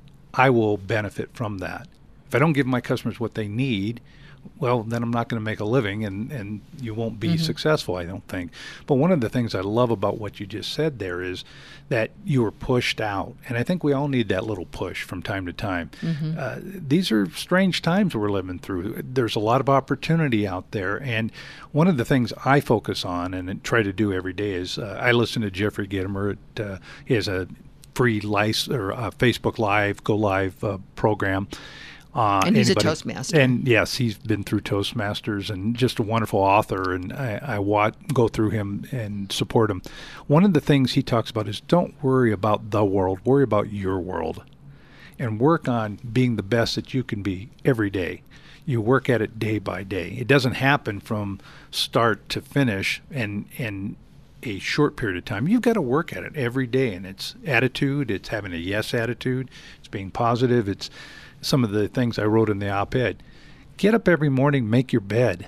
I will benefit from that. If I don't give my customers what they need, well, then I'm not going to make a living, and, and you won't be mm-hmm. successful, I don't think. But one of the things I love about what you just said there is that you were pushed out. And I think we all need that little push from time to time. Mm-hmm. Uh, these are strange times we're living through. There's a lot of opportunity out there. And one of the things I focus on and try to do every day is uh, I listen to Jeffrey Gitomer. At, uh, he has a free lice, or uh, Facebook Live, Go Live uh, program. Uh, and he's anybody, a Toastmaster. And yes, he's been through Toastmasters and just a wonderful author. And I, I watch, go through him and support him. One of the things he talks about is don't worry about the world, worry about your world. And work on being the best that you can be every day. You work at it day by day. It doesn't happen from start to finish and and a short period of time. You've got to work at it every day. And it's attitude, it's having a yes attitude, it's being positive, it's some of the things I wrote in the op-ed. Get up every morning, make your bed,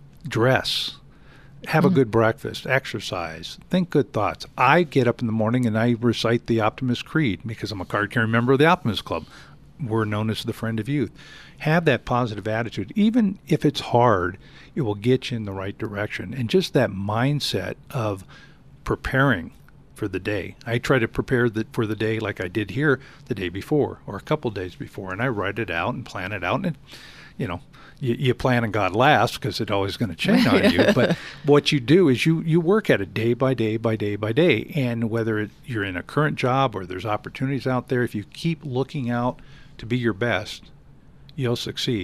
dress, have mm-hmm. a good breakfast, exercise, think good thoughts. I get up in the morning and I recite the Optimist Creed because I'm a card-carrying member of the Optimist Club. We're known as the Friend of Youth. Have that positive attitude. Even if it's hard, it will get you in the right direction. And just that mindset of preparing for the day. I try to prepare the, for the day like I did here the day before or a couple days before, and I write it out and plan it out. And, it, you know, you, you plan and God laughs because it's always going to change on you. But what you do is you, you work at it day by day by day by day. And whether it, you're in a current job or there's opportunities out there, if you keep looking out to be your best, you'll succeed.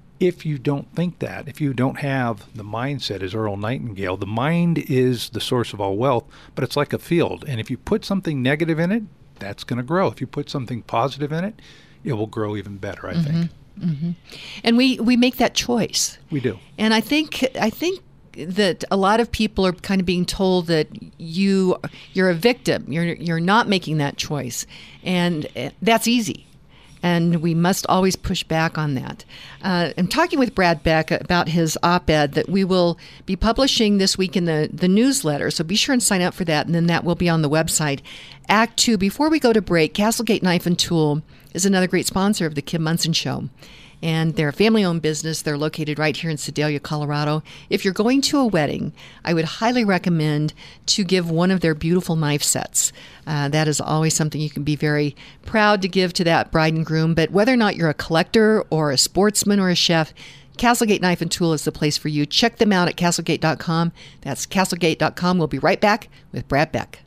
If you don't think that, if you don't have the mindset as Earl Nightingale, the mind is the source of all wealth, but it's like a field. And if you put something negative in it, that's going to grow. If you put something positive in it, it will grow even better, I mm-hmm. think. Mm-hmm. And we, we make that choice. We do. And I think I think that a lot of people are kind of being told that you you're a victim. You're you're not making that choice. And that's easy. And we must always push back on that. Uh, I'm talking with Brad Beck about his op-ed that we will be publishing this week in the, the newsletter. So be sure and sign up for that, and then that will be on the website. Act two, before we go to break, Castlegate Knife and Tool is another great sponsor of the Kim Monson Show. And they're a family-owned business. They're located right here in Sedalia, Colorado. If you're going to a wedding, I would highly recommend to give one of their beautiful knife sets. Uh, that is always something you can be very proud to give to that bride and groom. But whether or not you're a collector or a sportsman or a chef, Castlegate Knife and Tool is the place for you. Check them out at castlegate dot com. That's castlegate dot com. We'll be right back with Brad Beck.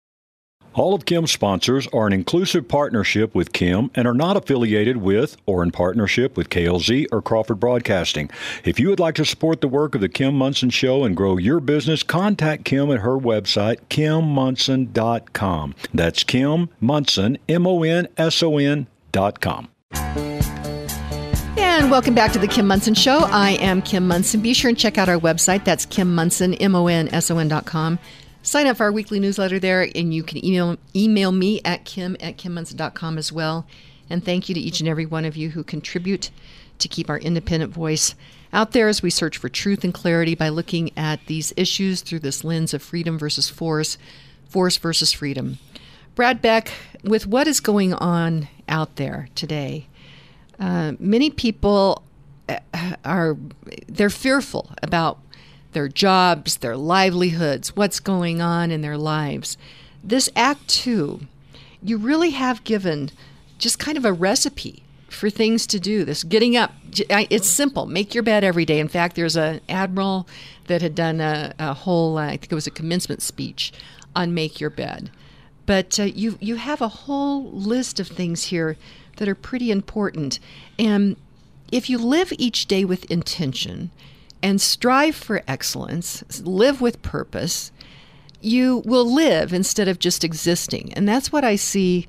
All of Kim's sponsors are an inclusive partnership with Kim and are not affiliated with or in partnership with K L Z or Crawford Broadcasting. If you would like to support the work of the Kim Monson Show and grow your business, contact Kim at her website, kim monson dot com. That's Kim Monson, M O N S O N dot com. And welcome back to the Kim Monson Show. I am Kim Monson. Be sure and check out our website. That's Kim Monson, M O N S O N dot com. Sign up for our weekly newsletter there, and you can email email me at kim at kim monson dot com as well. And thank you to each and every one of you who contribute to keep our independent voice out there as we search for truth and clarity by looking at these issues through this lens of freedom versus force, force versus freedom. Brad Beck, with what is going on out there today, uh, many people are they're fearful about their jobs, their livelihoods, what's going on in their lives. This Act Two, you really have given just kind of a recipe for things to do. This getting up, j- I- it's simple. Make your bed every day. In fact, there's an admiral that had done a, a whole, uh, I think it was a commencement speech on make your bed. But uh, you you have a whole list of things here that are pretty important. And if you live each day with intention and strive for excellence, live with purpose, you will live instead of just existing. And that's what I see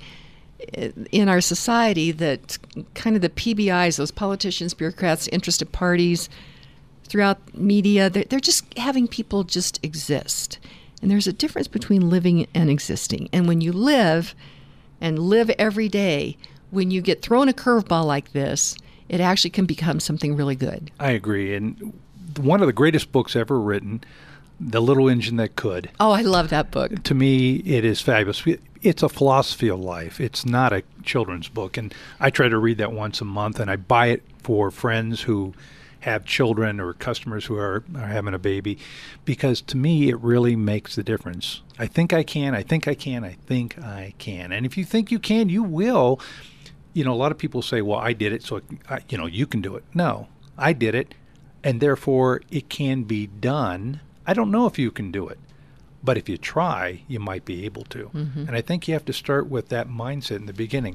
in our society, that kind of the P B Is, those politicians, bureaucrats, interested parties, throughout media, they're, they're just having people just exist. And there's a difference between living and existing. And when you live and live every day, when you get thrown a curveball like this, it actually can become something really good. I agree. And one of the greatest books ever written, The Little Engine That Could. Oh, I love that book. To me, it is fabulous. It's a philosophy of life. It's not a children's book. And I try to read that once a month, and I buy it for friends who have children or customers who are, are having a baby, because to me, it really makes the difference. I think I can, I think I can, I think I can. And if you think you can, you will. You know, a lot of people say, well, I did it, so, I, you know, you can do it. No, I did it, and therefore it can be done. I don't know if you can do it, but if you try, you might be able to. Mm-hmm. And I think you have to start with that mindset in the beginning.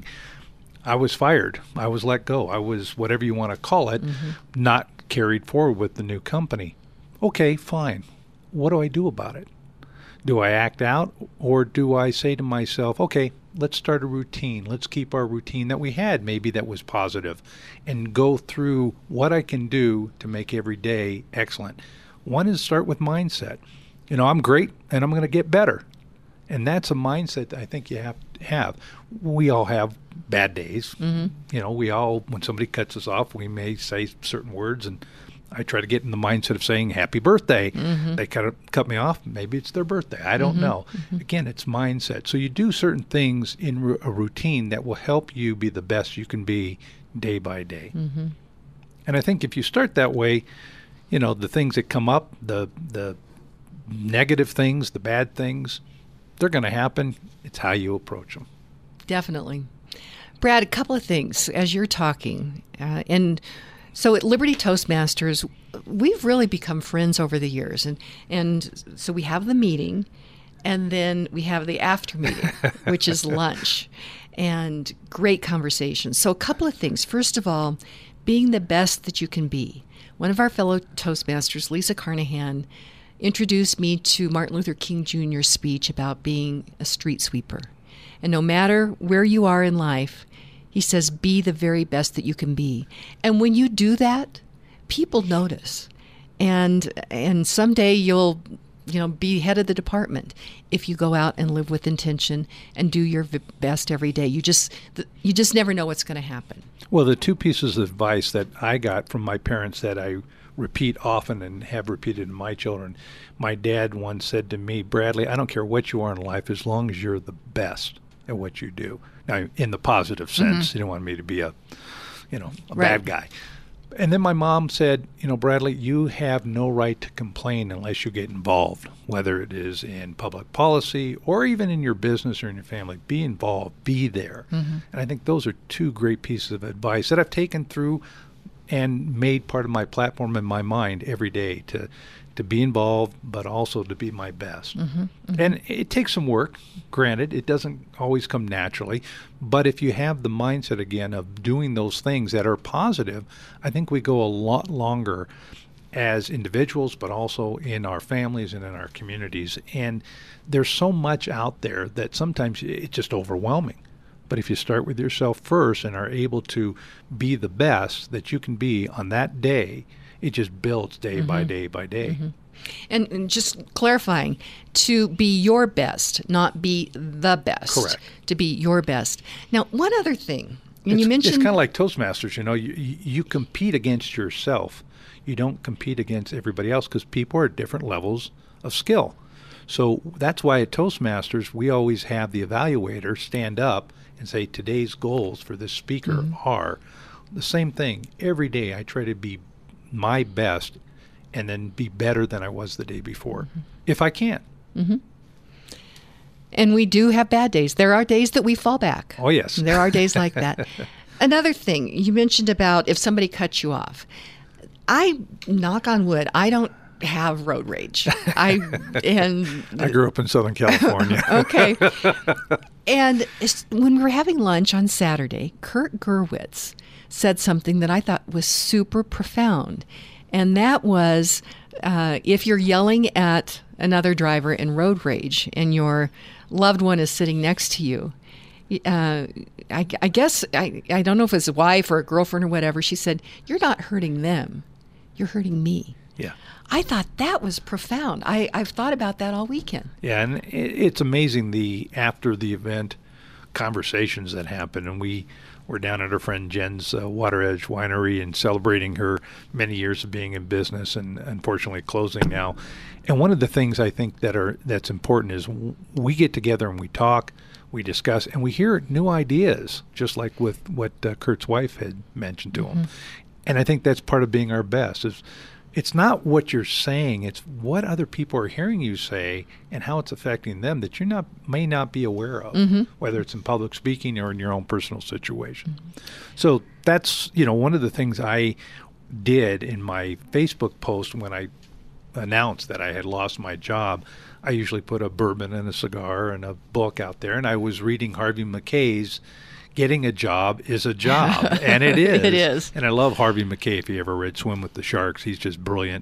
I was fired. I was let go. I was, whatever you want to call it, mm-hmm. not carried forward with the new company. Okay, fine. What do I do about it? Do I act out, or do I say to myself, okay, let's start a routine. Let's keep our routine that we had, maybe that was positive, and go through what I can do to make every day excellent. One is start with mindset. You know, I'm great and I'm going to get better. And that's a mindset that I think you have to have. We all have bad days. Mm-hmm. You know, we all, when somebody cuts us off, we may say certain words, and I try to get in the mindset of saying happy birthday. Mm-hmm. They cut, cut me off. Maybe it's their birthday. I don't mm-hmm. know. Mm-hmm. Again, it's mindset. So you do certain things in a routine that will help you be the best you can be day by day. Mm-hmm. And I think if you start that way, you know, the things that come up, the the negative things, the bad things, they're going to happen. It's how you approach them. Definitely. Brad, a couple of things as you're talking. Uh, and so at Liberty Toastmasters, we've really become friends over the years. And, and so we have the meeting, and then we have the after meeting, which is lunch, and great conversations. So a couple of things. First of all, being the best that you can be. One of our fellow Toastmasters, Lisa Carnahan, introduced me to Martin Luther King Junior's speech about being a street sweeper. And no matter where you are in life, he says, be the very best that you can be. And when you do that, people notice. And and someday you'll, you know, be head of the department if you go out and live with intention and do your best every day. You just you just never know what's going to happen. Well, the two pieces of advice that I got from my parents that I repeat often and have repeated in my children. My dad once said to me, Bradley, I don't care what you are in life as long as you're the best at what you do. Now, in the positive sense, mm-hmm. he didn't want me to be a, you know, a right. bad guy. And then my mom said, you know, Bradley, you have no right to complain unless you get involved, whether it is in public policy or even in your business or in your family. Be involved, be there. Mm-hmm. And I think those are two great pieces of advice that I've taken through and made part of my platform in my mind every day to to be involved, but also to be my best. Mm-hmm, mm-hmm. And it takes some work, granted. It doesn't always come naturally. But if you have the mindset, again, of doing those things that are positive, I think we go a lot longer as individuals, but also in our families and in our communities. And there's so much out there that sometimes it's just overwhelming. But if you start with yourself first and are able to be the best that you can be on that day, it just builds day mm-hmm. by day by day. Mm-hmm. And, and just clarifying, to be your best, not be the best. Correct. To be your best. Now, one other thing. And it's, you mentioned it's kind of like Toastmasters. You know, you, you compete against yourself. You don't compete against everybody else because people are at different levels of skill. So that's why at Toastmasters, we always have the evaluator stand up and say, today's goals for this speaker mm-hmm. are the same thing. Every day I try to be my best and then be better than I was the day before, mm-hmm. if I can. Mm-hmm. And we do have bad days. There are days that we fall back. Oh, yes. There are days like that. Another thing you mentioned about if somebody cuts you off, I knock on wood, I don't have road rage. I and I grew up in Southern California. Okay. And when we were having lunch on Saturday, Kurt Gerwitz said something that I thought was super profound. And that was, uh, if you're yelling at another driver in road rage and your loved one is sitting next to you, uh, I, I guess, I, I don't know if it's a wife or a girlfriend or whatever, she said, you're not hurting them, you're hurting me. Yeah. I thought that was profound. I, I've thought about that all weekend. Yeah, and it, it's amazing the after the event conversations that happen. And we were down at our friend Jen's uh, Water Edge Winery and celebrating her many years of being in business and unfortunately closing now. And one of the things I think that are that's important is we get together and we talk, we discuss, and we hear new ideas, just like with what uh, Kurt's wife had mentioned to mm-hmm. him. And I think that's part of being our best is it's not what you're saying, it's what other people are hearing you say and how it's affecting them that you not may not be aware of, mm-hmm. whether it's in public speaking or in your own personal situation. Mm-hmm. So that's, you know, one of the things I did in my Facebook post when I announced that I had lost my job. I usually put a bourbon and a cigar and a book out there, and I was reading Harvey Mackay's Getting a Job is a Job, and it is. It is. And I love Harvey Mackay. If you ever read Swim with the Sharks, he's just brilliant.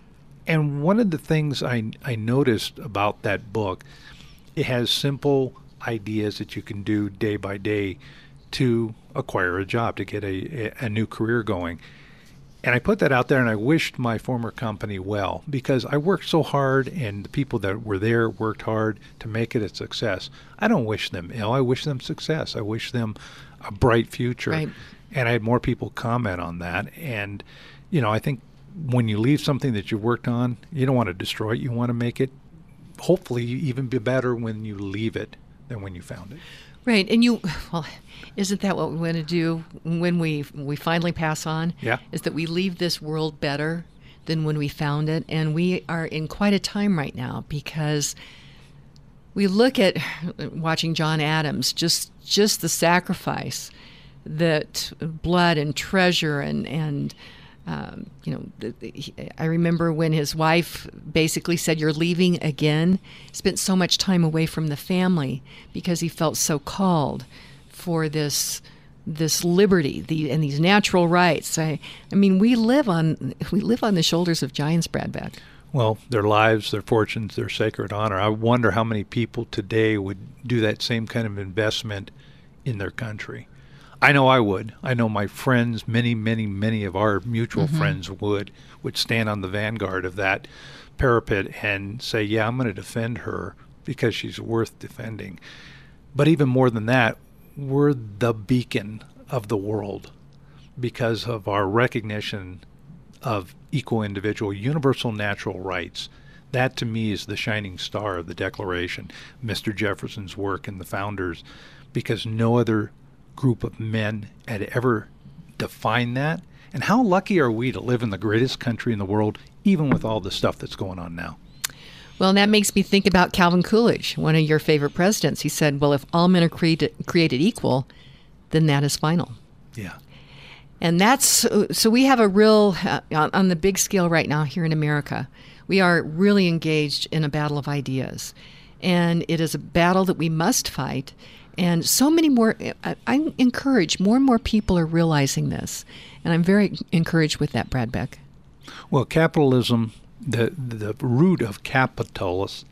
And one of the things I, I noticed about that book, it has simple ideas that you can do day by day to acquire a job, to get a, a, a new career going. And I put that out there, and I wished my former company well because I worked so hard, and the people that were there worked hard to make it a success. I don't wish them ill. I wish them success. I wish them a bright future. Right. And I had more people comment on that. And, you know, I think when you leave something that you worked on, you don't want to destroy it. You want to make it hopefully even be better when you leave it than when you found it. Right, and you, well, isn't that what we want to do when we we finally pass on? Yeah. Is that we leave this world better than when we found it, and we are in quite a time right now because we look at watching John Adams, just just the sacrifice that blood and treasure and and. Um, you know, the, the, he, I remember when his wife basically said, "You're leaving again." Spent so much time away from the family because he felt so called for this this liberty, the and these natural rights. I, I mean, we live on we live on the shoulders of giants, Brad Beck. Well, their lives, their fortunes, their sacred honor. I wonder how many people today would do that same kind of investment in their country. I know I would. I know my friends, many, many, many of our mutual mm-hmm. friends would, would stand on the vanguard of that parapet and say, yeah, I'm going to defend her because she's worth defending. But even more than that, we're the beacon of the world because of our recognition of equal individual, universal natural rights. That to me is the shining star of the Declaration, Mister Jefferson's work and the founders, because no other group of men had ever defined that. And how lucky are we to live in the greatest country in the world, even with all the stuff that's going on now? Well, and that makes me think about Calvin Coolidge, one of your favorite presidents. He said, well, if all men are created, created equal, then that is final. Yeah. And that's, so we have a real, uh, on, on the big scale right now here in America, we are really engaged in a battle of ideas. And it is a battle that we must fight. And so many more, I, I encourage, more and more people are realizing this. And I'm very encouraged with that, Brad Beck. Well, capitalism, the the root of capitalist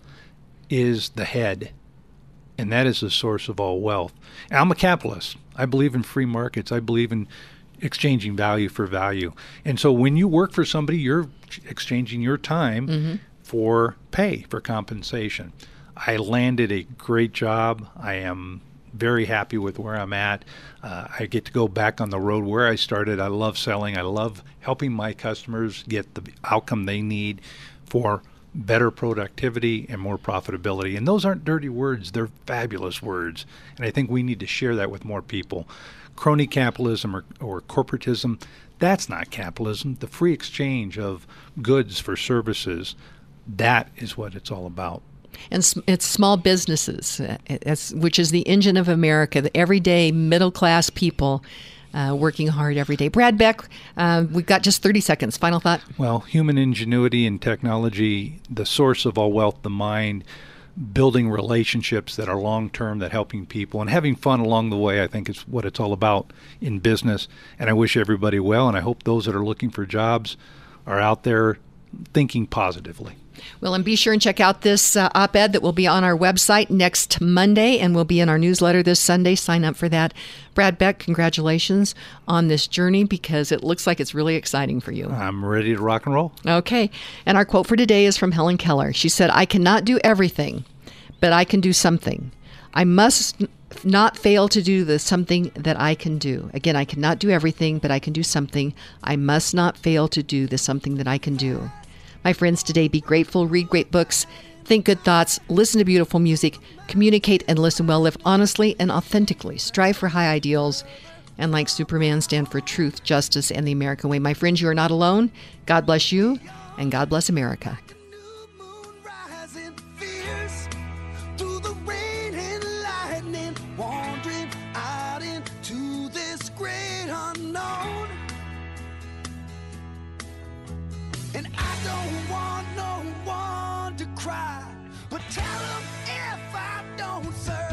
is the head. And that is the source of all wealth. And I'm a capitalist. I believe in free markets. I believe in exchanging value for value. And so when you work for somebody, you're exchanging your time mm-hmm. for pay, for compensation. I landed a great job. I am very happy with where I'm at. Uh, I get to go back on the road where I started. I love selling. I love helping my customers get the outcome they need for better productivity and more profitability. And those aren't dirty words. They're fabulous words. And I think we need to share that with more people. Crony capitalism or, or corporatism, that's not capitalism. The free exchange of goods for services, that is what it's all about. And it's small businesses, it's, which is the engine of America, the everyday middle-class people uh, working hard every day. Brad Beck, uh, we've got just thirty seconds. Final thought? Well, human ingenuity and technology, the source of all wealth, the mind, building relationships that are long-term, that helping people, and having fun along the way, I think is what it's all about in business. And I wish everybody well, and I hope those that are looking for jobs are out there thinking positively. Well, and be sure and check out this uh, op-ed that will be on our website next Monday and will be in our newsletter this Sunday. Sign up for that. Brad Beck, congratulations on this journey because it looks like it's really exciting for you. I'm ready to rock and roll. Okay. And our quote for today is from Helen Keller. She said, "I cannot do everything, but I can do something. I must not fail to do the something that I can do." Again, I cannot do everything, but I can do something. I must not fail to do the something that I can do. My friends, today be grateful, read great books, think good thoughts, listen to beautiful music, communicate and listen well, live honestly and authentically, strive for high ideals, and like Superman, stand for truth, justice, and the American way. My friends, you are not alone. God bless you, and God bless America. And I don't want no one to cry, but tell them if I don't serve.